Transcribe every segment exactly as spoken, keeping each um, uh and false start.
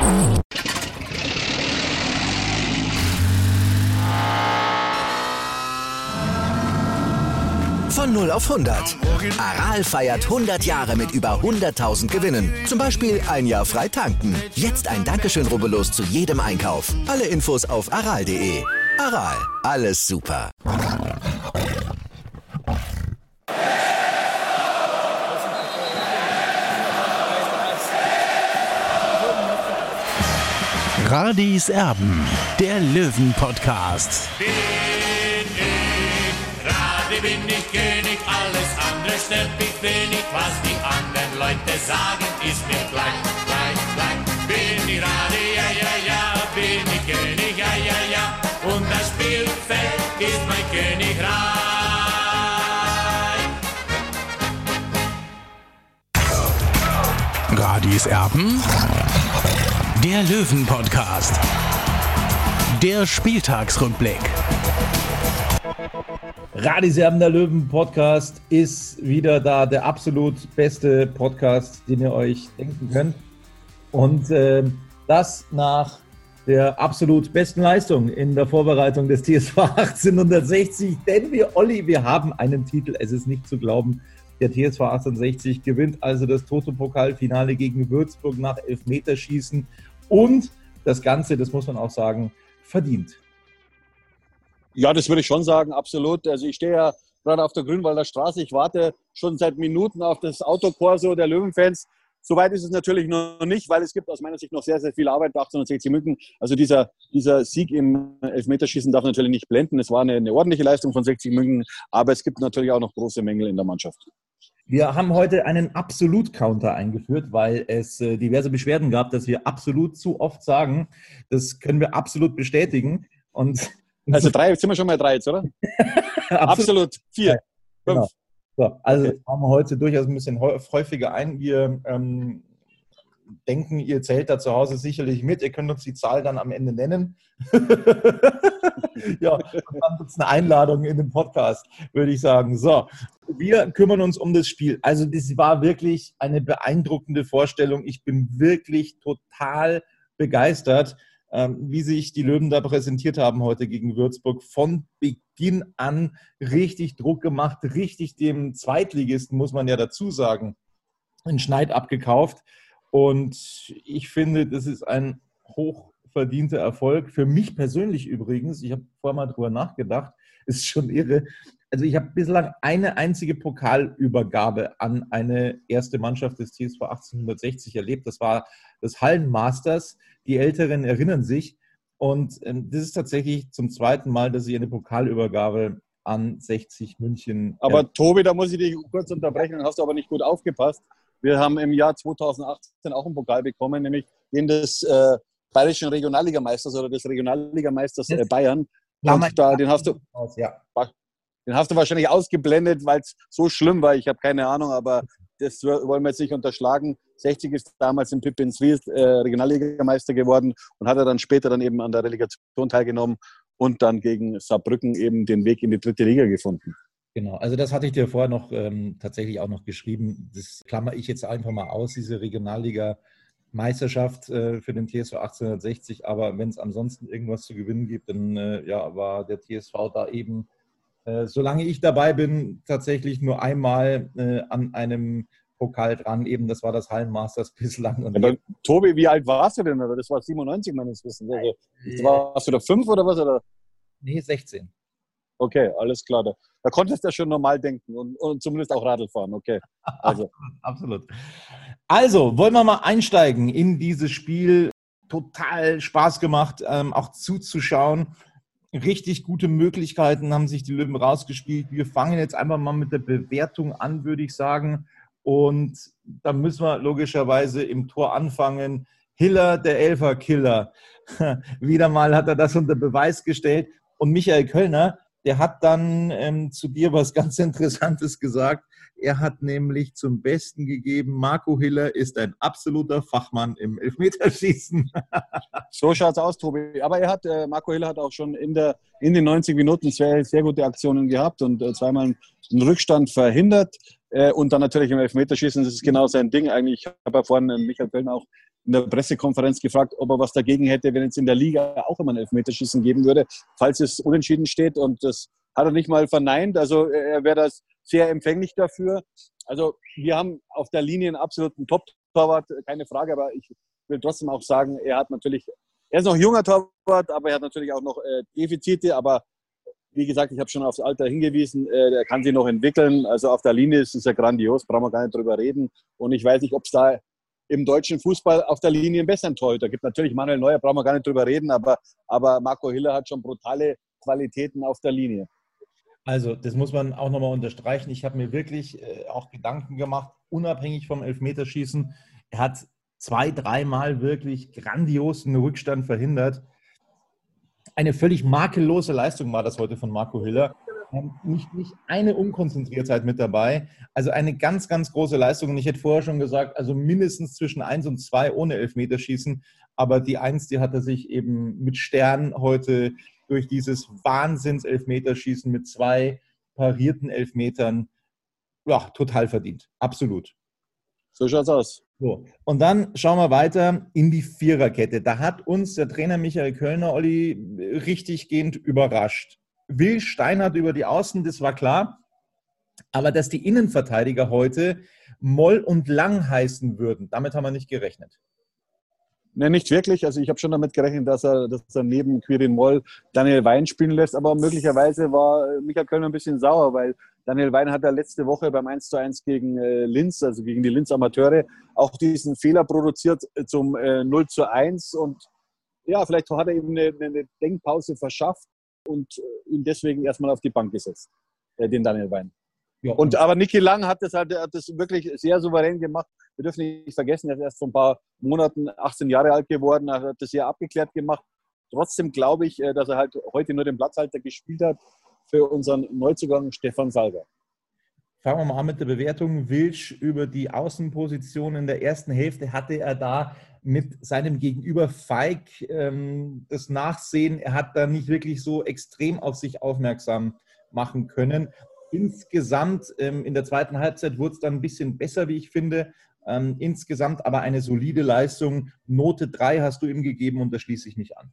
Von null auf hundert. Aral feiert hundert Jahre mit über hunderttausend Gewinnen. Zum Beispiel ein Jahr frei tanken. Jetzt ein Dankeschön, rubbellos zu jedem Einkauf. Alle Infos auf aral punkt de. Aral, alles super. Radis Erben, der Löwen-Podcast. Bin ich, Radi bin ich König, alles andere stört mich wenig, was die anderen Leute sagen, ist mir gleich, gleich, gleich. Bin ich Radi, ja, ja, ja, bin ich König, ja, ja, ja, und das Spielfeld ist mein Königreich. Radis Erben, der Löwen-Podcast. Der Spieltagsrückblick. Radis Erben, der Löwen-Podcast ist wieder da. Der absolut beste Podcast, den ihr euch denken könnt. Und äh, das nach der absolut besten Leistung in der Vorbereitung des T S V achtzehnhundertsechzig. Denn wir, Olli, wir haben einen Titel. Es ist nicht zu glauben. Der T S V achtzehnhundertsechzig gewinnt also das Toto-Pokal-Finale gegen Würzburg nach Elfmeterschießen. Und das Ganze, das muss man auch sagen, verdient. Ja, das würde ich schon sagen, absolut. Also ich stehe ja gerade auf der Grünwalder Straße. Ich warte schon seit Minuten auf das Autokorso der Löwenfans. Soweit ist es natürlich noch nicht, weil es gibt aus meiner Sicht noch sehr, sehr viel Arbeit bei achtzehnhundertsechzig München. Also dieser, dieser Sieg im Elfmeterschießen darf natürlich nicht blenden. Es war eine, eine ordentliche Leistung von sechzig München, aber es gibt natürlich auch noch große Mängel in der Mannschaft. Wir haben heute einen Absolut-Counter eingeführt, weil es äh, diverse Beschwerden gab, dass wir absolut zu oft sagen. Das können wir absolut bestätigen. Und also drei, jetzt sind wir schon mal drei jetzt, oder? absolut. absolut. Vier. Ja, genau. So, also okay. Haben wir heute durchaus ein bisschen häufiger ein. Wir ähm, denken, ihr zählt da zu Hause sicherlich mit. Ihr könnt uns die Zahl dann am Ende nennen. Ja, und dann gibt es eine Einladung in den Podcast, würde ich sagen. So, wir kümmern uns um das Spiel. Also das war wirklich eine beeindruckende Vorstellung. Ich bin wirklich total begeistert, ähm, wie sich die Löwen da präsentiert haben heute gegen Würzburg. Von Beginn an richtig Druck gemacht, richtig dem Zweitligisten, muss man ja dazu sagen, einen Schneid abgekauft. Und ich finde, das ist ein hochverdienter Erfolg. Für mich persönlich übrigens, ich habe vorher mal drüber nachgedacht, ist schon irre. Also ich habe bislang eine einzige Pokalübergabe an eine erste Mannschaft des T S V achtzehnhundertsechzig erlebt. Das war das Hallenmasters. Die Älteren erinnern sich. Und ähm, das ist tatsächlich zum zweiten Mal, dass ich eine Pokalübergabe an sechzig München... Aber äh, Tobi, da muss ich dich kurz unterbrechen, dann hast du aber nicht gut aufgepasst. Wir haben im Jahr zweitausendachtzehn auch einen Pokal bekommen, nämlich den des äh, bayerischen Regionalligameisters oder des Regionalligameisters äh, Bayern. Und da, den hast du... Ja. Den hast du wahrscheinlich ausgeblendet, weil es so schlimm war. Ich habe keine Ahnung, aber das wollen wir jetzt nicht unterschlagen. sechzig ist damals in Pippins-Wiel äh, Regionalligameister geworden und hat er dann später dann eben an der Relegation teilgenommen und dann gegen Saarbrücken eben den Weg in die dritte Liga gefunden. Genau, also das hatte ich dir vorher noch ähm, tatsächlich auch noch geschrieben. Das klammer ich jetzt einfach mal aus, diese Regionalliga-Meisterschaft äh, für den T S V achtzehnhundertsechzig. Aber wenn es ansonsten irgendwas zu gewinnen gibt, dann äh, ja, war der T S V da eben, äh, solange ich dabei bin, tatsächlich nur einmal äh, an einem Pokal dran. Eben, das war das Hallenmasters bislang. Und aber, Tobi, wie alt warst du denn? Das war siebenundneunzig meines Wissens. Also, warst du da fünf oder was? Oder? Nee, sechzehn. Okay, alles klar. Da, da konntest du ja schon normal denken und, und zumindest auch Radl fahren. Okay. Also. Absolut. Also, wollen wir mal einsteigen in dieses Spiel. Total Spaß gemacht, ähm, auch zuzuschauen. Richtig gute Möglichkeiten haben sich die Löwen rausgespielt. Wir fangen jetzt einfach mal mit der Bewertung an, würde ich sagen. Und da müssen wir logischerweise im Tor anfangen. Hiller, der Elferkiller. Wieder mal hat er das unter Beweis gestellt. Und Michael Kölner, der hat dann ähm, zu dir was ganz Interessantes gesagt. Er hat nämlich zum Besten gegeben, Marco Hiller ist ein absoluter Fachmann im Elfmeterschießen. So schaut's aus, Tobi. Aber er hat, äh, Marco Hiller hat auch schon in, der, in den neunzig Minuten sehr, sehr gute Aktionen gehabt und äh, zweimal einen Rückstand verhindert. Äh, und dann natürlich im Elfmeterschießen, das ist genau sein Ding. Eigentlich, ich habe ja vorhin äh, Michael Kölner auch in der Pressekonferenz gefragt, ob er was dagegen hätte, wenn es in der Liga auch immer ein Elfmeterschießen geben würde, falls es unentschieden steht. Und das hat er nicht mal verneint. Also er wäre das sehr empfänglich dafür. Also wir haben auf der Linie einen absoluten Top-Torwart, keine Frage. Aber ich will trotzdem auch sagen, er hat natürlich, er ist noch ein junger Torwart, aber er hat natürlich auch noch äh, Defizite. Aber wie gesagt, ich habe schon aufs Alter hingewiesen, äh, er kann sich noch entwickeln. Also auf der Linie ist es ja grandios, brauchen wir gar nicht drüber reden. Und ich weiß nicht, ob es da im deutschen Fußball auf der Linie einen besseren Torhüter gibt. Natürlich Manuel Neuer, brauchen wir gar nicht drüber reden, aber, aber Marco Hiller hat schon brutale Qualitäten auf der Linie. Also das muss man auch nochmal unterstreichen. Ich habe mir wirklich äh, auch Gedanken gemacht, unabhängig vom Elfmeterschießen. Er hat zwei, dreimal wirklich grandios einen Rückstand verhindert. Eine völlig makellose Leistung war das heute von Marco Hiller. Nicht, nicht eine Unkonzentriertheit mit dabei. Also eine ganz, ganz große Leistung. Und ich hätte vorher schon gesagt, also mindestens zwischen eins und zwei ohne Elfmeterschießen. Aber die eins, die hat er sich eben mit Stern heute durch dieses Wahnsinns-Elfmeterschießen mit zwei parierten Elfmetern, ja, total verdient. Absolut. So schaut's aus. So, und dann schauen wir weiter in die Viererkette. Da hat uns der Trainer Michael Kölner, Olli, richtiggehend überrascht. Will Steinhardt über die Außen, das war klar. Aber dass die Innenverteidiger heute Moll und Lang heißen würden, damit haben wir nicht gerechnet. Ne, nicht wirklich. Also ich habe schon damit gerechnet, dass er, dass er neben Quirin Moll Daniel Wein spielen lässt. Aber möglicherweise war Michael Kölner ein bisschen sauer, weil Daniel Wein hat ja letzte Woche beim eins zu eins gegen äh, Linz, also gegen die Linz Amateure, auch diesen Fehler produziert zum äh, null zu eins. Und ja, vielleicht hat er eben eine, eine Denkpause verschafft und ihn deswegen erstmal auf die Bank gesetzt, äh, den Daniel Wein. Ja. Und, aber Niki Lang hat das, halt, hat das wirklich sehr souverän gemacht. Wir dürfen nicht vergessen, er ist erst vor ein paar Monaten achtzehn Jahre alt geworden, er hat das sehr abgeklärt gemacht. Trotzdem glaube ich, dass er halt heute nur den Platzhalter gespielt hat für unseren Neuzugang Stefan Salga. Fangen wir mal an mit der Bewertung. Wilsch über die Außenposition in der ersten Hälfte hatte er da mit seinem Gegenüber Feig ähm, das Nachsehen. Er hat da nicht wirklich so extrem auf sich aufmerksam machen können. Insgesamt ähm, in der zweiten Halbzeit wurde es dann ein bisschen besser, wie ich finde. Ähm, insgesamt aber eine solide Leistung. Note drei hast du ihm gegeben und da schließe ich mich an.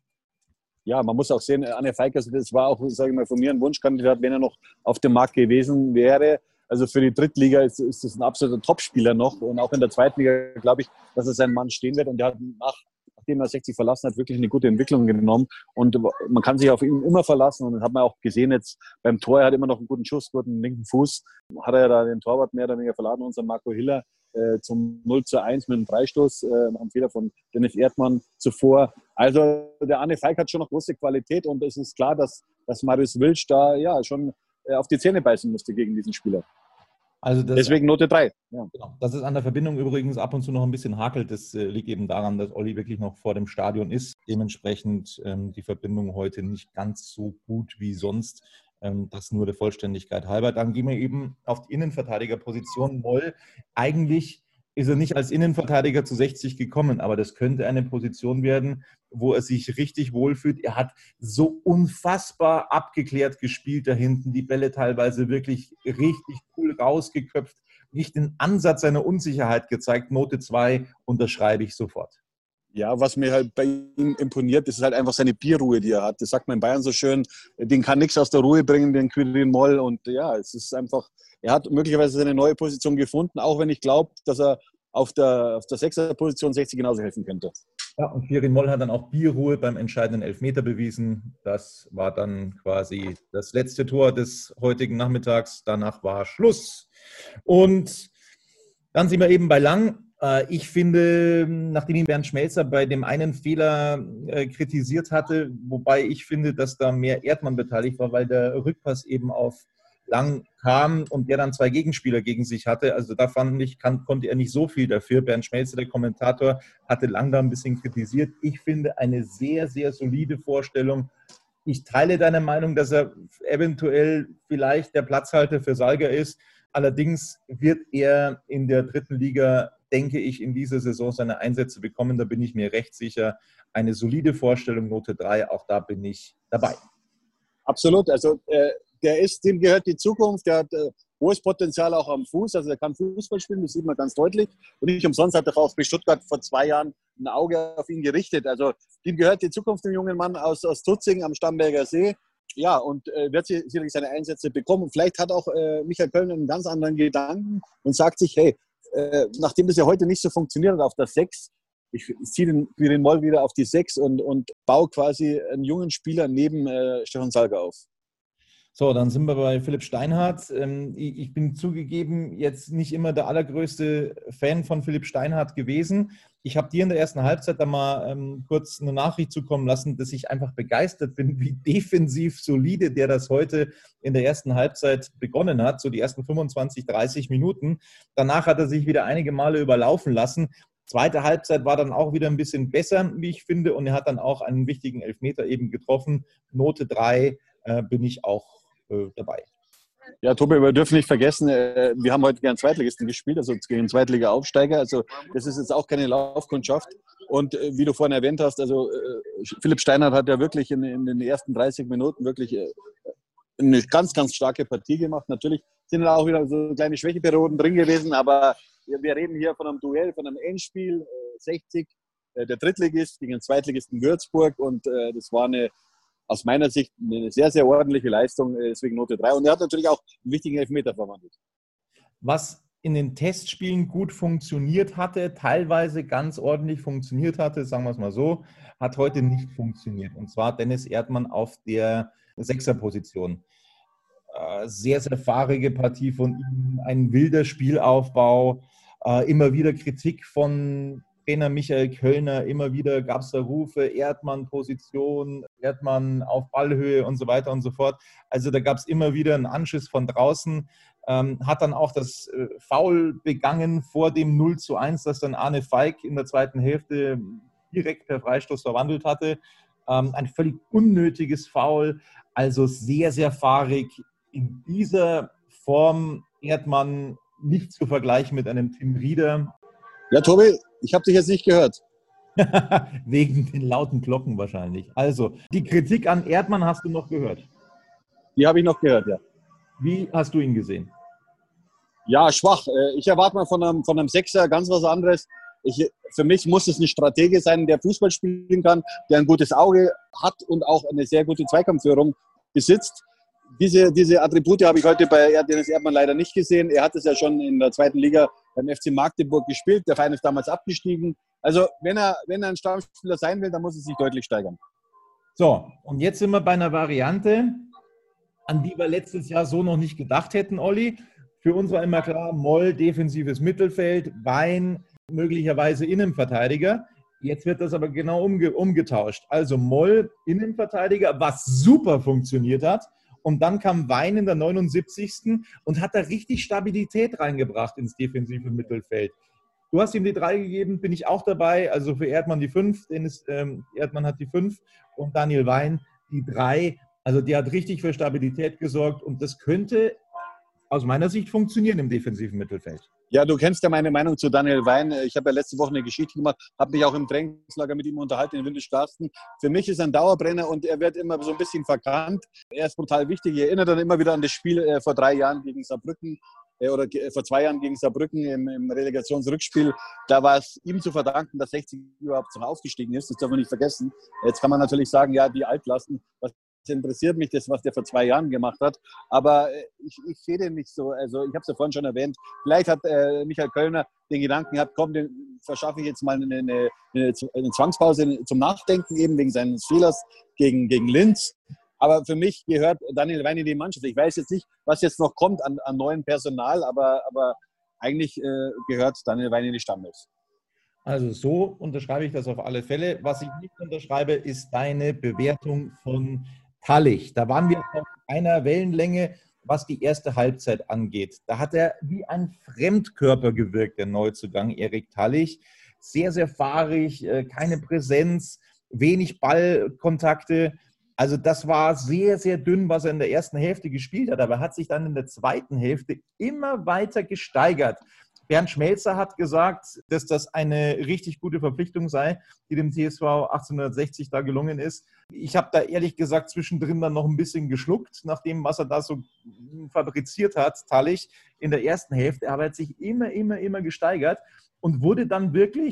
Ja, man muss auch sehen, Arne Feig, also das war auch, sage ich mal, von mir ein Wunschkandidat, wenn er noch auf dem Markt gewesen wäre. Also für die Drittliga ist, ist das ein absoluter Topspieler noch. Und auch in der zweiten Liga glaube ich, dass er seinen Mann stehen wird. Und der hat nach, nachdem er sechzig verlassen hat, wirklich eine gute Entwicklung genommen. Und man kann sich auf ihn immer verlassen. Und das hat man auch gesehen jetzt beim Tor. Er hat immer noch einen guten Schuss, guten linken Fuß. Hat er ja da den Torwart mehr oder weniger verladen, unseren Marco Hiller. Zum null zu eins mit einem Freistoß, äh, nach einem Fehler von Dennis Erdmann zuvor. Also der Arne Feig hat schon noch große Qualität und es ist klar, dass, dass Marius Wilsch da ja schon äh, auf die Zähne beißen musste gegen diesen Spieler. Also das, deswegen Note drei. Ja. Genau. Dass es an der Verbindung übrigens ab und zu noch ein bisschen hakelt, das äh, liegt eben daran, dass Olli wirklich noch vor dem Stadion ist. Dementsprechend ähm, die Verbindung heute nicht ganz so gut wie sonst. Das nur der Vollständigkeit halber. Dann gehen wir eben auf die Innenverteidigerposition. Moll, eigentlich ist er nicht als Innenverteidiger zu sechzig gekommen, aber das könnte eine Position werden, wo er sich richtig wohlfühlt. Er hat so unfassbar abgeklärt gespielt da hinten, die Bälle teilweise wirklich richtig cool rausgeköpft, nicht den Ansatz seiner Unsicherheit gezeigt. Note zwei unterschreibe ich sofort. Ja, was mir halt bei ihm imponiert, ist halt einfach seine Bierruhe, die er hat. Das sagt man in Bayern so schön. Den kann nichts aus der Ruhe bringen, den Quirin Moll. Und ja, es ist einfach, er hat möglicherweise seine neue Position gefunden, auch wenn ich glaube, dass er auf der, auf der Sechser-Position sechzig genauso helfen könnte. Ja, und Quirin Moll hat dann auch Bierruhe beim entscheidenden Elfmeter bewiesen. Das war dann quasi das letzte Tor des heutigen Nachmittags. Danach war Schluss. Und dann sind wir eben bei Lang. Ich finde, nachdem ihn Bernd Schmelzer bei dem einen Fehler äh, kritisiert hatte, wobei ich finde, dass da mehr Erdmann beteiligt war, weil der Rückpass eben auf Lang kam und der dann zwei Gegenspieler gegen sich hatte. Also da fand ich, kann, konnte er nicht so viel dafür. Bernd Schmelzer, der Kommentator, hatte Lang da ein bisschen kritisiert. Ich finde eine sehr, sehr solide Vorstellung. Ich teile deine Meinung, dass er eventuell vielleicht der Platzhalter für Salga ist. Allerdings wird er in der dritten Liga, denke ich, in dieser Saison seine Einsätze bekommen. Da bin ich mir recht sicher. Eine solide Vorstellung, Note drei, auch da bin ich dabei. Absolut. Also äh, der ist, dem gehört die Zukunft. Der hat äh, hohes Potenzial auch am Fuß. Also er kann Fußball spielen, das sieht man ganz deutlich. Und nicht umsonst hat der VfB Stuttgart vor zwei Jahren ein Auge auf ihn gerichtet. Also ihm gehört die Zukunft dem jungen Mann aus, aus Tutzing am Starnberger See. Ja, und äh, wird sicherlich seine Einsätze bekommen. Vielleicht hat auch äh, Michael Kölner einen ganz anderen Gedanken und sagt sich, hey, äh, nachdem das ja heute nicht so funktioniert hat auf der sechs, ich, ich ziehe den, den Moll wieder auf die sechs und, und baue quasi einen jungen Spieler neben äh, Stefan Salga auf. So, dann sind wir bei Philipp Steinhardt. Ich bin zugegeben jetzt nicht immer der allergrößte Fan von Philipp Steinhardt gewesen. Ich habe dir in der ersten Halbzeit da mal ähm, kurz eine Nachricht zukommen lassen, dass ich einfach begeistert bin, wie defensiv solide der das heute in der ersten Halbzeit begonnen hat, so die ersten fünfundzwanzig, dreißig Minuten. Danach hat er sich wieder einige Male überlaufen lassen. Zweite Halbzeit war dann auch wieder ein bisschen besser, wie ich finde, und er hat dann auch einen wichtigen Elfmeter eben getroffen. Note drei äh, bin ich auch dabei. Ja, Tobi, wir dürfen nicht vergessen, wir haben heute gegen Zweitligisten gespielt, also gegen Zweitliga-Aufsteiger. Also das ist jetzt auch keine Laufkundschaft. Und wie du vorhin erwähnt hast, also Philipp Steinhardt hat ja wirklich in, in den ersten dreißig Minuten wirklich eine ganz, ganz starke Partie gemacht. Natürlich sind da auch wieder so kleine Schwächeperioden drin gewesen, aber wir reden hier von einem Duell, von einem Endspiel, sechzig, der Drittligist gegen den Zweitligisten Würzburg, und das war eine aus meiner Sicht eine sehr, sehr ordentliche Leistung, deswegen Note drei. Und er hat natürlich auch einen wichtigen Elfmeter verwandelt. Was in den Testspielen gut funktioniert hatte, teilweise ganz ordentlich funktioniert hatte, sagen wir es mal so, hat heute nicht funktioniert. Und zwar Dennis Erdmann auf der Sechserposition. Sehr, sehr fahrige Partie von ihm, ein wilder Spielaufbau, immer wieder Kritik von Trainer Michael Kölner, immer wieder gab es da Rufe, Erdmann Position, Erdmann auf Ballhöhe und so weiter und so fort. Also da gab es immer wieder einen Anschiss von draußen, ähm, hat dann auch das äh, Foul begangen vor dem null zu eins, das dann Arne Feig in der zweiten Hälfte direkt per Freistoß verwandelt hatte. Ähm, ein völlig unnötiges Foul, also sehr, sehr fahrig. In dieser Form Erdmann nicht zu vergleichen mit einem Tim Rieder. Ja, Tobi, ich habe dich jetzt nicht gehört. Wegen den lauten Glocken wahrscheinlich. Also, die Kritik an Erdmann hast du noch gehört? Die habe ich noch gehört, ja. Wie hast du ihn gesehen? Ja, schwach. Ich erwarte mal von einem, von einem Sechser ganz was anderes. Ich, für mich muss es ein Stratege sein, der Fußball spielen kann, der ein gutes Auge hat und auch eine sehr gute Zweikampfführung besitzt. Diese, diese Attribute habe ich heute bei Dennis Erdmann leider nicht gesehen. Er hat es ja schon in der zweiten Liga beim F C Magdeburg gespielt. Der Verein ist damals abgestiegen. Also wenn er, wenn er ein Stammspieler sein will, dann muss er sich deutlich steigern. So, und jetzt sind wir bei einer Variante, an die wir letztes Jahr so noch nicht gedacht hätten, Olli. Für uns war immer klar, Moll, defensives Mittelfeld, Wein, möglicherweise Innenverteidiger. Jetzt wird das aber genau umge- umgetauscht. Also Moll, Innenverteidiger, was super funktioniert hat. Und dann kam Wein in der neunundsiebzigsten und hat da richtig Stabilität reingebracht ins defensive Mittelfeld. Du hast ihm die drei gegeben, bin ich auch dabei. Also für Erdmann die fünf, Dennis ähm, Erdmann hat die fünf und Daniel Wein die drei. Also der hat richtig für Stabilität gesorgt und das könnte aus meiner Sicht funktionieren im defensiven Mittelfeld. Ja, du kennst ja meine Meinung zu Daniel Wein. Ich habe ja letzte Woche eine Geschichte gemacht, habe mich auch im Trainingslager mit ihm unterhalten in Windischgarsten. Für mich ist er ein Dauerbrenner und er wird immer so ein bisschen verkannt. Er ist brutal wichtig. Ich erinnere dann immer wieder an das Spiel äh, vor drei Jahren gegen Saarbrücken äh, oder äh, vor zwei Jahren gegen Saarbrücken im, im Relegationsrückspiel. Da war es ihm zu verdanken, dass sechzig überhaupt noch aufgestiegen ist. Das darf man nicht vergessen. Jetzt kann man natürlich sagen, ja, die Altlasten, was interessiert mich das, was der vor zwei Jahren gemacht hat. Aber ich, ich sehe den nicht so. Also ich habe es ja vorhin schon erwähnt. Vielleicht hat äh, Michael Kölner den Gedanken gehabt, komm, den verschaffe ich jetzt mal eine, eine, eine Zwangspause zum Nachdenken, eben wegen seines Fehlers gegen, gegen Linz. Aber für mich gehört Daniel Wein in die Mannschaft. Ich weiß jetzt nicht, was jetzt noch kommt an, an neuem Personal, aber, aber eigentlich äh, gehört Daniel Wein in die Stammelf. Also so unterschreibe ich das auf alle Fälle. Was ich nicht unterschreibe, ist deine Bewertung von Tallich. Da waren wir auf einer Wellenlänge, was die erste Halbzeit angeht. Da hat er wie ein Fremdkörper gewirkt, der Neuzugang Erik Tallich. Sehr, sehr fahrig, keine Präsenz, wenig Ballkontakte. Also das war sehr, sehr dünn, was er in der ersten Hälfte gespielt hat. Aber er hat sich dann in der zweiten Hälfte immer weiter gesteigert. Bernd Schmelzer hat gesagt, dass das eine richtig gute Verpflichtung sei, die dem T S V achtzehnhundertsechzig da gelungen ist. Ich habe da ehrlich gesagt zwischendrin dann noch ein bisschen geschluckt, nach dem, was er da so fabriziert hat, Tallich, in der ersten Hälfte. Aber er hat sich immer, immer, immer gesteigert und wurde dann wirklich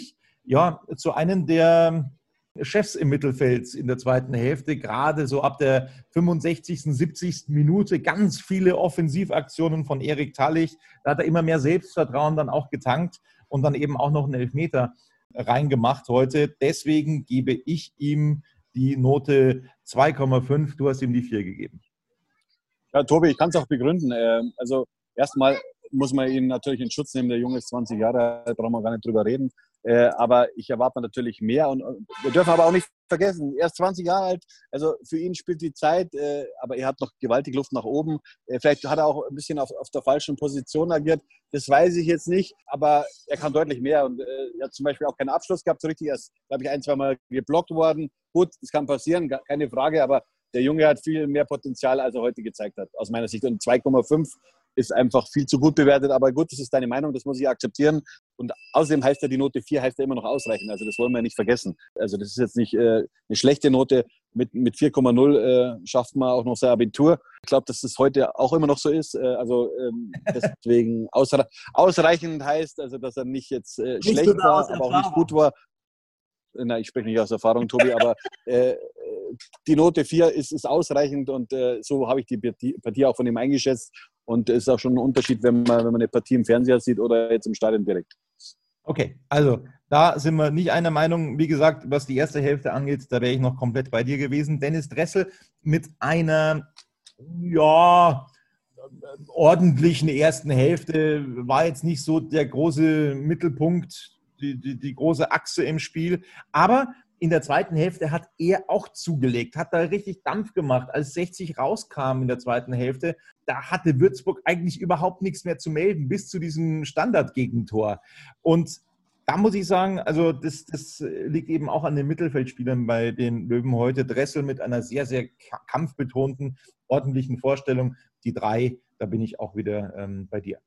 ja, zu einem der Chefs im Mittelfeld in der zweiten Hälfte, gerade so ab der fünfundsechzigsten, siebzigsten Minute, ganz viele Offensivaktionen von Erik Tallich. Da hat er immer mehr Selbstvertrauen dann auch getankt und dann eben auch noch einen Elfmeter reingemacht heute. Deswegen gebe ich ihm die Note zwei Komma fünf. Du hast ihm die vier gegeben. Ja, Tobi, ich kann es auch begründen. Also erstmal muss man ihn natürlich in Schutz nehmen. Der Junge ist zwanzig Jahre alt, brauchen wir gar nicht drüber reden. Äh, aber ich erwarte natürlich mehr. Und, und wir dürfen aber auch nicht vergessen, er ist zwanzig Jahre alt, also für ihn spielt die Zeit, äh, aber er hat noch gewaltig Luft nach oben. Äh, vielleicht hat er auch ein bisschen auf, auf der falschen Position agiert, das weiß ich jetzt nicht, aber er kann deutlich mehr. Und äh, er hat zum Beispiel auch keinen Abschluss gehabt, so richtig. Er ist, glaube ich, ein, zwei Mal geblockt worden. Gut, das kann passieren, keine Frage, aber der Junge hat viel mehr Potenzial, als er heute gezeigt hat, aus meiner Sicht. Und zwei Komma fünf ist einfach viel zu gut bewertet. Aber gut, das ist deine Meinung, das muss ich akzeptieren. Und außerdem heißt ja die Note vier, heißt ja immer noch ausreichend. Also das wollen wir nicht vergessen. Also das ist jetzt nicht äh, eine schlechte Note. Mit, mit vier Komma null äh, schafft man auch noch sein Abitur. Ich glaube, dass das heute auch immer noch so ist. Äh, also ähm, deswegen ausre- ausreichend heißt, also dass er nicht jetzt äh, nicht schlecht war, aber auch nicht gut war. Na, ich spreche nicht aus Erfahrung, Tobi, aber äh, die Note vier ist, ist ausreichend und äh, so habe ich die Partie, Partie auch von ihm eingeschätzt. Und es ist auch schon ein Unterschied, wenn man, wenn man eine Partie im Fernseher sieht oder jetzt im Stadion direkt. Okay, also da sind wir nicht einer Meinung. Wie gesagt, was die erste Hälfte angeht, da wäre ich noch komplett bei dir gewesen. Dennis Dressel mit einer, ja, ordentlichen ersten Hälfte war jetzt nicht so der große Mittelpunkt, die, die, die große Achse im Spiel. Aber in der zweiten Hälfte hat er auch zugelegt, hat da richtig Dampf gemacht. Als sechzig rauskam in der zweiten Hälfte, da hatte Würzburg eigentlich überhaupt nichts mehr zu melden, bis zu diesem Standardgegentor. Und da muss ich sagen, also das, das liegt eben auch an den Mittelfeldspielern bei den Löwen heute. Dressel mit einer sehr, sehr kampfbetonten, ordentlichen Vorstellung. Die drei, da bin ich auch wieder ähm, bei dir.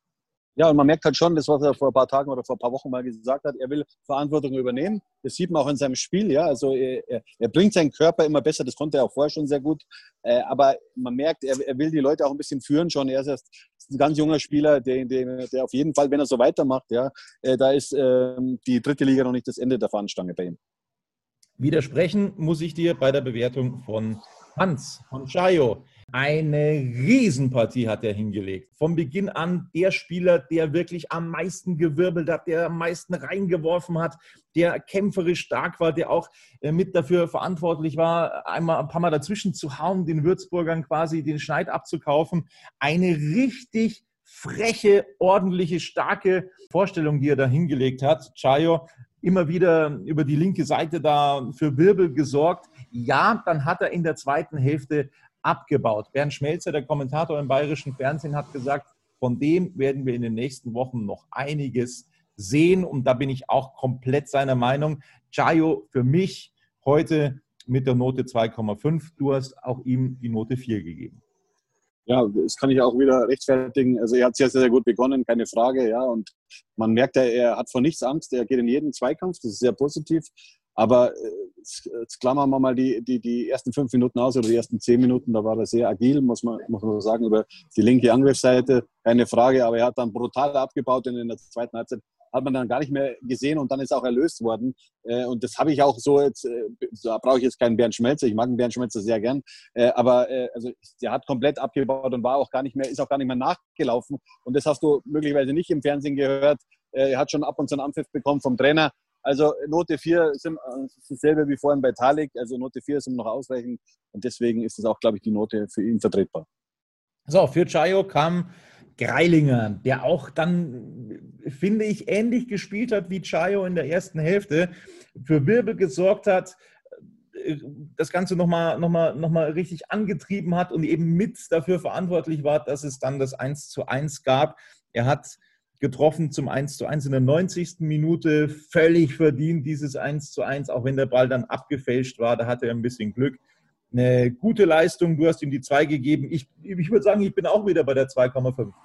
Ja, und man merkt halt schon, das, was er vor ein paar Tagen oder vor ein paar Wochen mal gesagt hat, er will Verantwortung übernehmen. Das sieht man auch in seinem Spiel. Ja, also er, er bringt seinen Körper immer besser, das konnte er auch vorher schon sehr gut. Äh, aber man merkt, er, er will die Leute auch ein bisschen führen schon. Er ist erst ein ganz junger Spieler, der, der, der auf jeden Fall, wenn er so weitermacht, ja, äh, da ist äh, die dritte Liga noch nicht das Ende der Fahnenstange bei ihm. Widersprechen muss ich dir bei der Bewertung von Hans, von Chayo. Eine Riesenpartie hat er hingelegt. Von Beginn an der Spieler, der wirklich am meisten gewirbelt hat, der am meisten reingeworfen hat, der kämpferisch stark war, der auch mit dafür verantwortlich war, einmal ein paar Mal dazwischen zu hauen, den Würzburgern quasi den Schneid abzukaufen. Eine richtig freche, ordentliche, starke Vorstellung, die er da hingelegt hat. Chayo immer wieder über die linke Seite da für Wirbel gesorgt. Ja, dann hat er in der zweiten Hälfte abgebaut. Bernd Schmelzer, der Kommentator im bayerischen Fernsehen, hat gesagt, von dem werden wir in den nächsten Wochen noch einiges sehen. Und da bin ich auch komplett seiner Meinung. Chayo für mich heute mit der Note zwei Komma fünf. Du hast auch ihm die Note vier gegeben. Ja, das kann ich auch wieder rechtfertigen. Also er hat sehr, sehr gut begonnen, keine Frage. Ja, und man merkt, er hat vor nichts Angst. Er geht in jeden Zweikampf. Das ist sehr positiv. Aber jetzt, jetzt klammern wir mal die, die, die ersten fünf Minuten aus oder die ersten zehn Minuten. Da war er sehr agil, muss man, muss man sagen, über die linke Angriffsseite. Keine Frage, aber er hat dann brutal abgebaut und in der zweiten Halbzeit hat man dann gar nicht mehr gesehen und dann ist auch erlöst worden. Und das habe ich auch so jetzt, da brauche ich jetzt keinen Bernd Schmelzer, ich mag den Bernd Schmelzer sehr gern, aber also der hat komplett abgebaut und war auch gar nicht mehr, ist auch gar nicht mehr nachgelaufen. Und das hast du möglicherweise nicht im Fernsehen gehört. Er hat schon ab und zu einen Anpfiff bekommen vom Trainer. Also Note vier ist dasselbe wie vorhin bei Tallich. Also Note vier ist immer noch ausreichend. Und deswegen ist es auch, glaube ich, die Note für ihn vertretbar. So, für Chayo kam Greilinger, der auch dann, finde ich, ähnlich gespielt hat wie Chayo in der ersten Hälfte, für Wirbel gesorgt hat, das Ganze nochmal noch mal, noch mal richtig angetrieben hat und eben mit dafür verantwortlich war, dass es dann das eins zu eins gab. Er hat getroffen zum eins zu eins in der neunzigsten Minute, völlig verdient dieses eins zu eins, auch wenn der Ball dann abgefälscht war, da hatte er ein bisschen Glück. Eine gute Leistung, du hast ihm die zwei gegeben. Ich, ich würde sagen, ich bin auch wieder bei der zwei Komma fünf.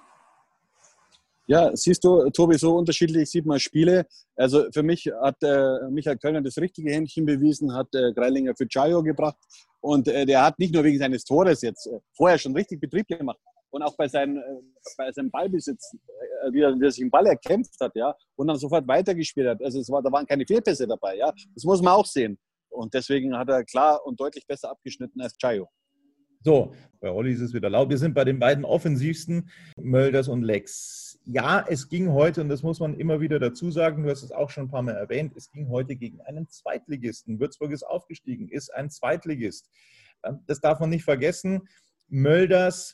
Ja, siehst du, Tobi, so unterschiedlich sieht man Spiele. Also für mich hat äh, Michael Kölner das richtige Händchen bewiesen, hat äh, Greilinger für Chayo gebracht und äh, der hat nicht nur wegen seines Tores jetzt äh, vorher schon richtig Betrieb gemacht. und auch bei, seinen, bei seinem Ballbesitz, wie er, wie er sich den Ball erkämpft hat, ja, und dann sofort weitergespielt hat. Also es war, da waren keine Fehlpässe dabei, ja. Das muss man auch sehen. Und deswegen hat er klar und deutlich besser abgeschnitten als Chayo. So, bei Olli ist es wieder laut. Wir sind bei den beiden offensivsten, Mölders und Lex. Ja, es ging heute, und das muss man immer wieder dazu sagen, du hast es auch schon ein paar Mal erwähnt, es ging heute gegen einen Zweitligisten. Würzburg ist aufgestiegen, ist ein Zweitligist. Das darf man nicht vergessen. Mölders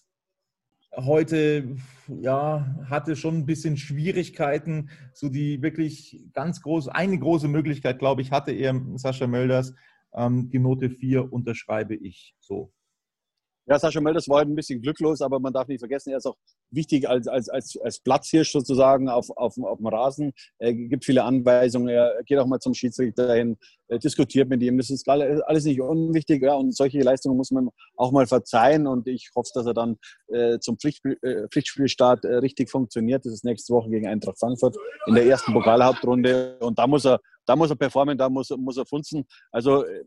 heute ja, hatte schon ein bisschen Schwierigkeiten, so die wirklich ganz große, eine große Möglichkeit, glaube ich, hatte er, Sascha Mölders, ähm, die Note vier unterschreibe ich so. Ja, Sascha Mölders war heute ein bisschen glücklos, aber man darf nicht vergessen, er ist auch wichtig als, als, als, als Platzhirsch sozusagen auf, auf, auf dem Rasen. Er gibt viele Anweisungen, er geht auch mal zum Schiedsrichter hin, diskutiert mit ihm. Das ist alles nicht unwichtig, ja, und solche Leistungen muss man auch mal verzeihen, und ich hoffe, dass er dann äh, zum Pflichtspiel, äh, Pflichtspielstart äh, richtig funktioniert. Das ist nächste Woche gegen Eintracht Frankfurt in der ersten Pokalhauptrunde, und da muss er, da muss er performen, da muss, muss er funzen. Also äh,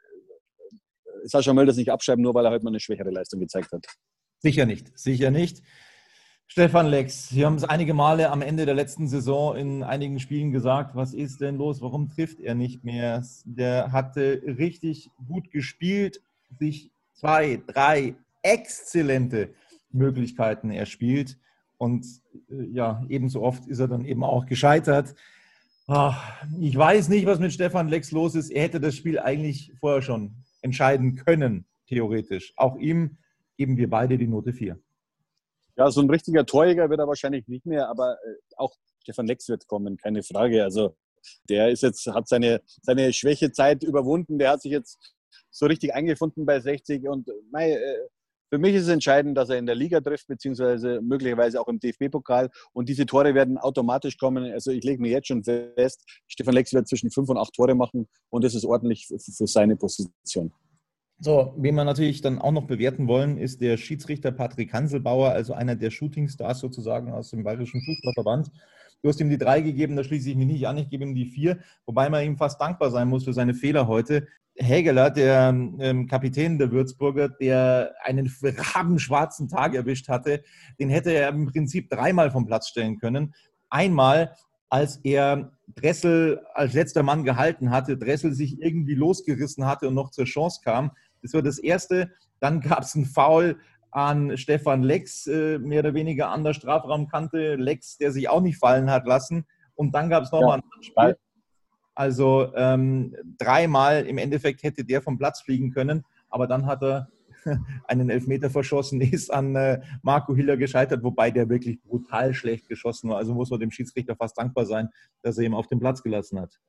Sascha Mölders nicht abschreiben, nur weil er heute mal eine schwächere Leistung gezeigt hat. Sicher nicht, sicher nicht. Stefan Lex, Sie haben es einige Male am Ende der letzten Saison in einigen Spielen gesagt, was ist denn los, warum trifft er nicht mehr? Der hatte richtig gut gespielt, sich zwei, drei exzellente Möglichkeiten erspielt, und ja, ebenso oft ist er dann eben auch gescheitert. Ach, ich weiß nicht, was mit Stefan Lex los ist. Er hätte das Spiel eigentlich vorher schon entscheiden können, theoretisch. Auch ihm geben wir beide die Note vier. Ja, so ein richtiger Torjäger wird er wahrscheinlich nicht mehr, aber auch Stefan Lex wird kommen, keine Frage. Also der ist jetzt, hat seine, seine Schwächezeit überwunden, der hat sich jetzt so richtig eingefunden bei sechzig, und mei, für mich ist es entscheidend, dass er in der Liga trifft, beziehungsweise möglicherweise auch im D F B-Pokal, und diese Tore werden automatisch kommen. Also ich lege mir jetzt schon fest, Stefan Lex wird zwischen fünf und acht Tore machen, und das ist ordentlich für, für seine Position. So, wen wir natürlich dann auch noch bewerten wollen, ist der Schiedsrichter Patrick Hanselbauer, also einer der Shootingstars sozusagen aus dem Bayerischen Fußballverband. Du hast ihm die drei gegeben, da schließe ich mich nicht an, ich gebe ihm die vier, wobei man ihm fast dankbar sein muss für seine Fehler heute. Hägeler, der ähm, Kapitän der Würzburger, der einen rabenschwarzen Tag erwischt hatte, den hätte er im Prinzip dreimal vom Platz stellen können. Einmal, als er Dressel als letzter Mann gehalten hatte, Dressel sich irgendwie losgerissen hatte und noch zur Chance kam. Das war das Erste. Dann gab es einen Foul an Stefan Lex, äh, mehr oder weniger an der Strafraumkante. Lex, der sich auch nicht fallen hat lassen. Und dann gab es nochmal ja, ein Spiel. Also ähm, dreimal im Endeffekt hätte der vom Platz fliegen können. Aber dann hat er einen Elfmeter verschossen, ist an äh, Marco Hiller gescheitert, wobei der wirklich brutal schlecht geschossen war. Also muss man dem Schiedsrichter fast dankbar sein, dass er ihn auf den Platz gelassen hat.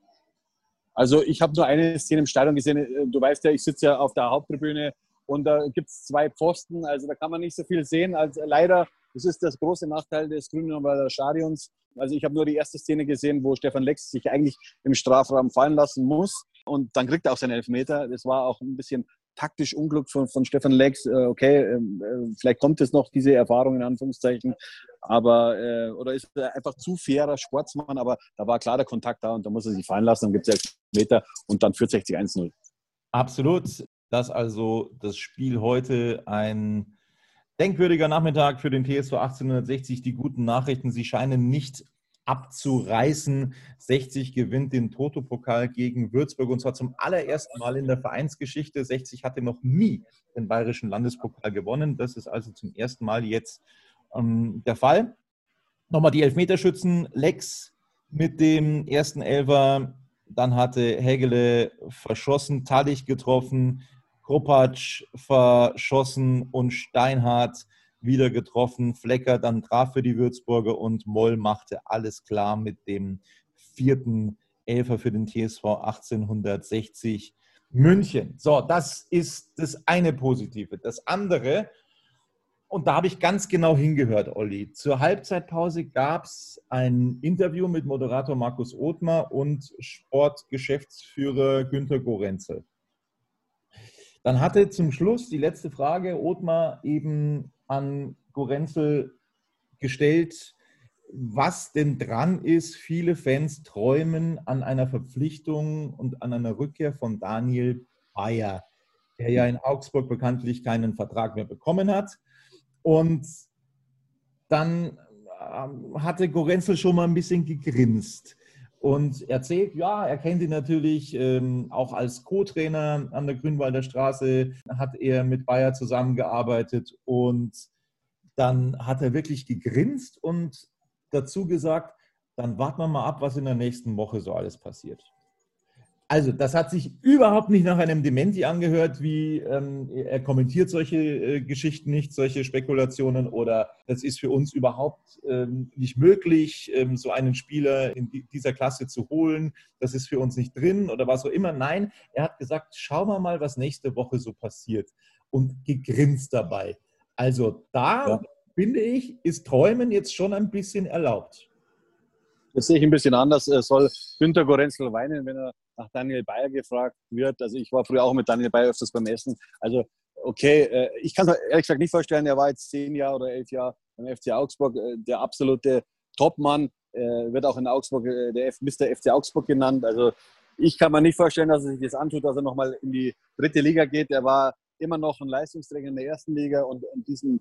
Also ich habe nur eine Szene im Stadion gesehen. Du weißt ja, ich sitze ja auf der Haupttribüne, und da gibt es zwei Pfosten. Also da kann man nicht so viel sehen. Also leider, das ist das große Nachteil des Grünwalder Stadions. Also ich habe nur die erste Szene gesehen, wo Stefan Lex sich eigentlich im Strafraum fallen lassen muss. Und dann kriegt er auch seinen Elfmeter. Das war auch ein bisschen taktisch Unglück von, von Stefan Lex. Okay, vielleicht kommt es noch, diese Erfahrung in Anführungszeichen. Aber, oder ist er einfach zu fairer Sportsmann. Aber da war klar der Kontakt da, und da muss er sich fallen lassen. Dann gibt es Elfmeter, und dann führt sechzig eins null. Absolut. Das also das Spiel heute, ein denkwürdiger Nachmittag für den T S V achtzehnhundertsechzig. Die guten Nachrichten, sie scheinen nicht abzureißen. sechzig gewinnt den Toto-Pokal gegen Würzburg, und zwar zum allerersten Mal in der Vereinsgeschichte. sechzig hatte noch nie den Bayerischen Landespokal gewonnen. Das ist also zum ersten Mal jetzt ähm, der Fall. Nochmal die Elfmeterschützen. Lex mit dem ersten Elfer. Dann hatte Hägele verschossen, Tadich getroffen, Kropatsch verschossen und Steinhardt wieder getroffen. Flecker dann traf für die Würzburger, und Moll machte alles klar mit dem vierten Elfer für den T S V achtzehnhundertsechzig München. So, das ist das eine Positive. Das andere, und da habe ich ganz genau hingehört, Olli. Zur Halbzeitpause gab es ein Interview mit Moderator Markus Othmar und Sportgeschäftsführer Günter Gorenzel. Dann hatte zum Schluss die letzte Frage Othmar eben an Gorenzel gestellt, was denn dran ist. Viele Fans träumen an einer Verpflichtung und an einer Rückkehr von Daniel Bayer, der ja in Augsburg bekanntlich keinen Vertrag mehr bekommen hat. Und dann ähm, hatte Gorenzel schon mal ein bisschen gegrinst und erzählt, ja, er kennt ihn natürlich, ähm, auch als Co-Trainer an der Grünwalder Straße hat er mit Bayer zusammengearbeitet und dann hat er wirklich gegrinst und dazu gesagt, dann warten wir mal ab, was in der nächsten Woche so alles passiert. Also das hat sich überhaupt nicht nach einem Dementi angehört, wie ähm, er kommentiert solche äh, Geschichten nicht, solche Spekulationen oder das ist für uns überhaupt ähm, nicht möglich, ähm, so einen Spieler in die, dieser Klasse zu holen, das ist für uns nicht drin oder was auch immer. Nein, er hat gesagt, schauen wir mal, was nächste Woche so passiert und gegrinst dabei. Also da, ja. finde ich, ist Träumen jetzt schon ein bisschen erlaubt. Das sehe ich ein bisschen anders. Soll Günter Gorenzel weinen, wenn er nach Daniel Bayer gefragt wird? Also ich war früher auch mit Daniel Bayer öfters beim Essen. Also okay, ich kann es mir ehrlich gesagt nicht vorstellen, er war jetzt zehn Jahre oder elf Jahre beim F C Augsburg, der absolute Topmann, wird auch in Augsburg der Mister F C Augsburg genannt. Also ich kann mir nicht vorstellen, dass er sich das antut, dass er nochmal in die dritte Liga geht. Er war immer noch ein Leistungsträger in der ersten Liga und, und diesen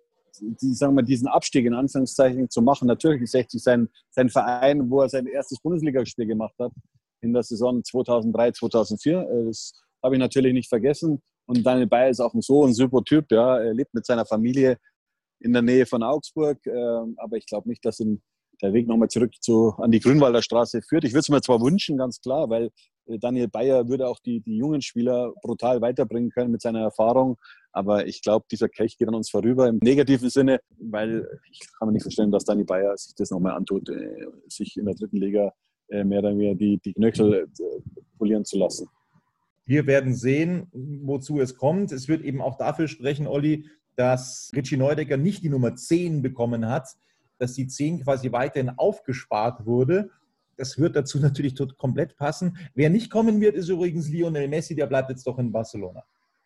Die, sagen wir, diesen Abstieg in Anführungszeichen zu machen. Natürlich ist sechzig sein, sein Verein, wo er sein erstes Bundesligaspiel gemacht hat in der Saison zweitausenddrei, zweitausendvier. Das habe ich natürlich nicht vergessen. Und Daniel Bayer ist auch so ein super Typ. Ja. Er lebt mit seiner Familie in der Nähe von Augsburg. Aber ich glaube nicht, dass ihm der Weg nochmal zurück zu, an die Grünwalder Straße führt. Ich würde es mir zwar wünschen, ganz klar, weil Daniel Bayer würde auch die, die jungen Spieler brutal weiterbringen können mit seiner Erfahrung. Aber ich glaube, dieser Kelch geht an uns vorüber im negativen Sinne, weil ich kann mir nicht vorstellen, dass Daniel Bayer sich das nochmal antut, sich in der dritten Liga mehr oder weniger die, die Knöchel polieren zu lassen. Wir werden sehen, wozu es kommt. Es wird eben auch dafür sprechen, Olli, dass Richie Neudecker nicht die Nummer zehn bekommen hat, dass die zehn quasi weiterhin aufgespart wurde. Das wird dazu natürlich komplett passen. Wer nicht kommen wird, ist übrigens Lionel Messi, der bleibt jetzt doch in Barcelona.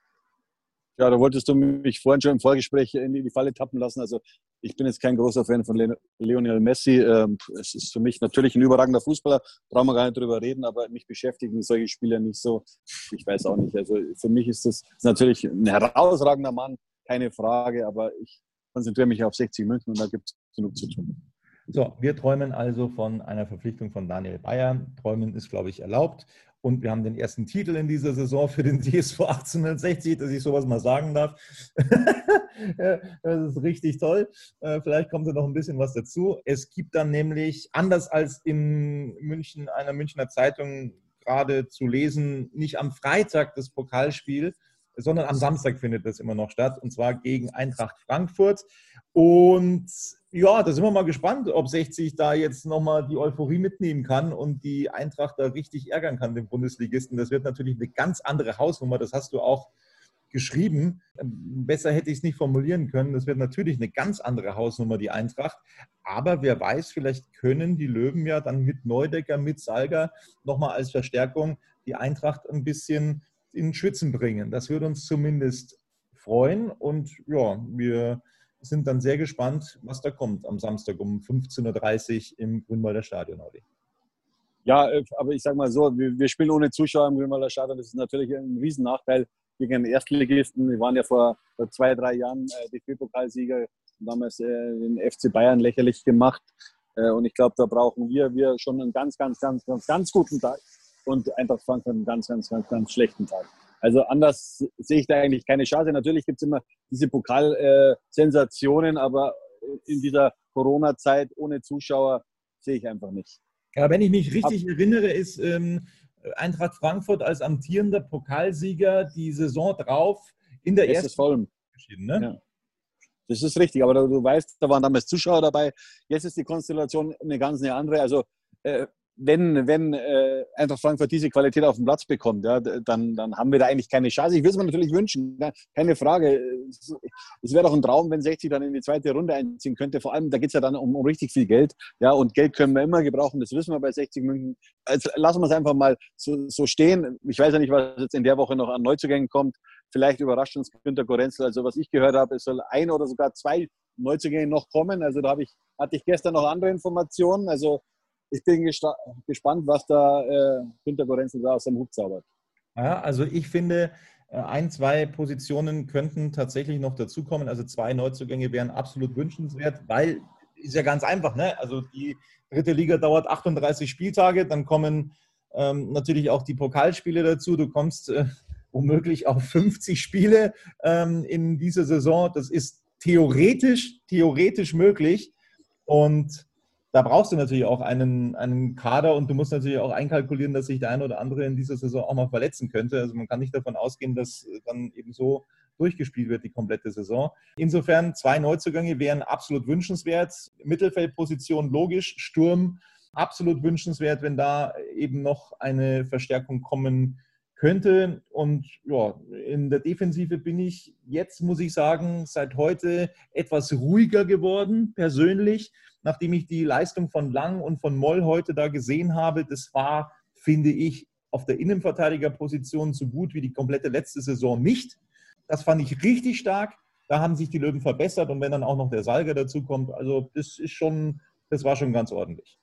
Ja, da wolltest du mich vorhin schon im Vorgespräch in die Falle tappen lassen. Also ich bin jetzt kein großer Fan von Lionel Messi. Es ist für mich natürlich ein überragender Fußballer, brauchen wir gar nicht drüber reden, aber mich beschäftigen solche Spieler nicht so. Ich weiß auch nicht. Also für mich ist das natürlich ein herausragender Mann, keine Frage, aber ich konzentriere mich auf sechzig München und da gibt es genug zu tun. So, wir träumen also von einer Verpflichtung von Daniel Bayer. Träumen ist, glaube ich, erlaubt. Und wir haben den ersten Titel in dieser Saison für den T S V achtzehnhundertsechzig, dass ich sowas mal sagen darf. Das ist richtig toll. Vielleicht kommt da noch ein bisschen was dazu. Es gibt dann nämlich, anders als in München, einer Münchner Zeitung gerade zu lesen, nicht am Freitag das Pokalspiel, sondern am Samstag findet das immer noch statt, und zwar gegen Eintracht Frankfurt. Und ja, da sind wir mal gespannt, ob sechzig da jetzt nochmal die Euphorie mitnehmen kann und die Eintracht da richtig ärgern kann, den Bundesligisten. Das wird natürlich eine ganz andere Hausnummer, das hast du auch geschrieben. Besser hätte ich es nicht formulieren können. Das wird natürlich eine ganz andere Hausnummer, die Eintracht. Aber wer weiß, vielleicht können die Löwen ja dann mit Neudecker, mit Salga nochmal als Verstärkung die Eintracht ein bisschen in Schwitzen bringen. Das würde uns zumindest freuen. Und ja, wir sind dann sehr gespannt, was da kommt am Samstag um fünfzehn Uhr dreißig im Grünwalder Stadion, Olli. Ja, aber ich sage mal so, wir, wir spielen ohne Zuschauer im Grünwalder Stadion. Das ist natürlich ein Riesennachteil gegen einen Erstligisten. Wir waren ja vor, vor zwei, drei Jahren äh, D F B-Pokalsieger und damals äh, den F C Bayern lächerlich gemacht. Äh, und ich glaube, da brauchen wir, wir schon einen ganz, ganz, ganz, ganz, ganz guten Tag und Eintracht Frankfurt einen ganz, ganz, ganz, ganz schlechten Tag. Also anders sehe ich da eigentlich keine Chance. Natürlich gibt es immer diese Pokalsensationen, äh, aber in dieser Corona-Zeit ohne Zuschauer sehe ich einfach nicht. Ja, wenn ich mich richtig Ab- erinnere, ist ähm, Eintracht Frankfurt als amtierender Pokalsieger die Saison drauf in der das ersten entschieden, ne? Ja. Das ist richtig, aber du, du weißt, da waren damals Zuschauer dabei. Jetzt ist die Konstellation eine ganz eine andere. Also äh, wenn, wenn äh, Eintracht Frankfurt diese Qualität auf den Platz bekommt, ja, dann, dann haben wir da eigentlich keine Chance. Ich würde es mir natürlich wünschen, keine Frage. Es wäre doch ein Traum, wenn sechzig dann in die zweite Runde einziehen könnte. Vor allem, da geht es ja dann um, um richtig viel Geld. Ja, und Geld können wir immer gebrauchen, das wissen wir bei sechzig München. Also lassen wir es einfach mal so, so stehen. Ich weiß ja nicht, was jetzt in der Woche noch an Neuzugängen kommt. Vielleicht überrascht uns Günter Gorenzel. Also was ich gehört habe, es soll ein oder sogar zwei Neuzugänge noch kommen. Also da habe ich, hatte ich gestern noch andere Informationen. Also ich bin gesta- gespannt, was da äh, Günter Gorenzel da aus dem Hut zaubert. Ja, also ich finde, Ein, zwei Positionen könnten tatsächlich noch dazukommen. Also zwei Neuzugänge wären absolut wünschenswert, weil, ist ja ganz einfach, ne? Also die dritte Liga dauert achtunddreißig Spieltage, dann kommen ähm, natürlich auch die Pokalspiele dazu. Du kommst äh, womöglich auf fünfzig Spiele ähm, in dieser Saison. Das ist theoretisch, theoretisch möglich. Und da brauchst du natürlich auch einen, einen Kader und du musst natürlich auch einkalkulieren, dass sich der eine oder andere in dieser Saison auch mal verletzen könnte. Also man kann nicht davon ausgehen, dass dann eben so durchgespielt wird die komplette Saison. Insofern zwei Neuzugänge wären absolut wünschenswert. Mittelfeldposition logisch, Sturm absolut wünschenswert, wenn da eben noch eine Verstärkung kommen könnte. Und ja, in der Defensive bin ich jetzt, muss ich sagen, seit heute etwas ruhiger geworden, persönlich, nachdem ich die Leistung von Lang und von Moll heute da gesehen habe. Das war, finde ich, auf der Innenverteidigerposition so gut wie die komplette letzte Saison nicht. Das fand ich richtig stark. Da haben sich die Löwen verbessert und wenn dann auch noch der Salger dazu kommt, also das ist schon, das war schon ganz ordentlich.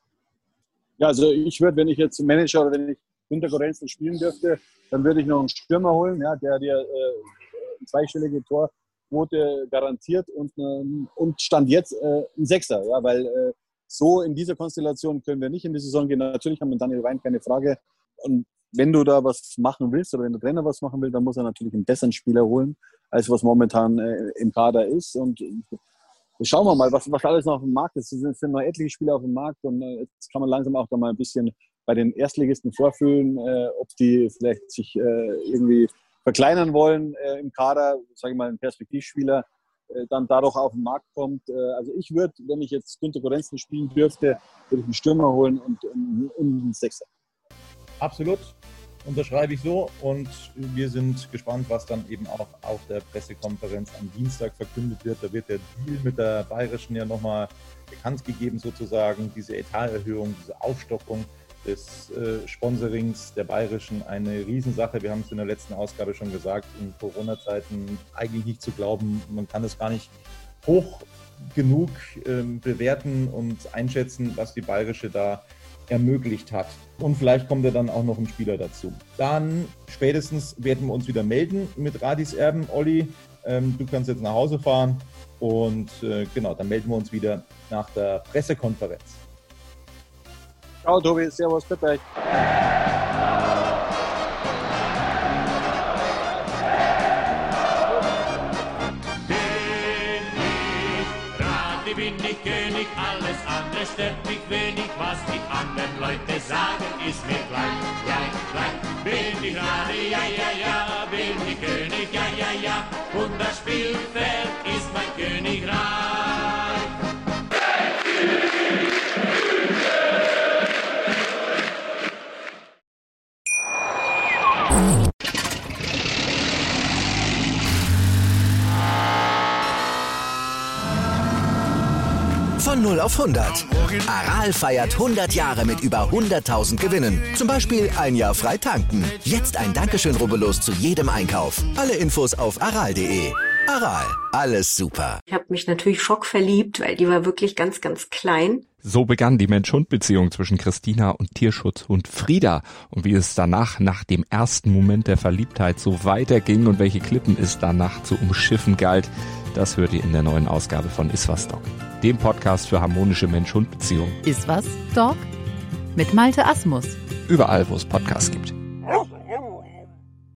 Ja, also ich würde, wenn ich jetzt Manager oder wenn ich Günter Gorenzel spielen dürfte, dann würde ich noch einen Stürmer holen, ja, der dir äh, eine zweistellige Torquote garantiert und, äh, und Stand jetzt äh, ein Sechser, ja, weil äh, so in dieser Konstellation können wir nicht in die Saison gehen. Natürlich haben wir Daniel Wein, keine Frage. Und wenn du da was machen willst oder wenn der Trainer was machen will, dann muss er natürlich einen besseren Spieler holen, als was momentan äh, im Kader ist. Und äh, schauen wir mal, was, was alles noch auf dem Markt ist. Es sind, es sind noch etliche Spieler auf dem Markt und äh, jetzt kann man langsam auch da mal ein bisschen bei den Erstligisten vorfühlen, äh, ob die vielleicht sich äh, irgendwie verkleinern wollen äh, im Kader, sage ich mal, ein Perspektivspieler äh, dann dadurch auf den Markt kommt. Äh, also ich würde, wenn ich jetzt Günter Gorenzel spielen dürfte, würde ich einen Stürmer holen und, und, und einen Sechser. Absolut, unterschreibe ich so und wir sind gespannt, was dann eben auch auf der Pressekonferenz am Dienstag verkündet wird. Da wird der Deal mit der Bayerischen ja nochmal bekannt gegeben sozusagen, diese Etaterhöhung, diese Aufstockung des äh, Sponsorings der Bayerischen, eine Riesensache. Wir haben es in der letzten Ausgabe schon gesagt, in Corona-Zeiten eigentlich nicht zu glauben, man kann es gar nicht hoch genug ähm, bewerten und einschätzen, was die Bayerische da ermöglicht hat. Und vielleicht kommt ja dann auch noch ein Spieler dazu. Dann spätestens werden wir uns wieder melden mit Radis Erben. Olli, ähm, du kannst jetzt nach Hause fahren und äh, genau, dann melden wir uns wieder nach der Pressekonferenz. Ciao Tobi, servus, bitte. Bin ich König, alles andere stört mich wenig, was die anderen Leute sagen, ist mir gleich, gleich, gleich. Bin ich Rade, ja, ja, ja, bin ich König, ja, ja, ja, und das Spielfeld ist mein Königreich. Von null auf hundert. Aral feiert hundert Jahre mit über hunderttausend Gewinnen. Zum Beispiel ein Jahr frei tanken. Jetzt ein Dankeschön, rubbellos zu jedem Einkauf. Alle Infos auf aral punkt de. Aral, alles super. Ich habe mich natürlich schockverliebt, weil die war wirklich ganz, ganz klein. So begann die Mensch-Hund-Beziehung zwischen Christina und Tierschutzhund Frieda. Und wie es danach, nach dem ersten Moment der Verliebtheit, so weiterging und welche Klippen es danach zu umschiffen galt, das hört ihr in der neuen Ausgabe von Iswas Dog, dem Podcast für harmonische Mensch-Hund-Beziehungen. Iswas Dog? Mit Malte Asmus. Überall, wo es Podcasts gibt.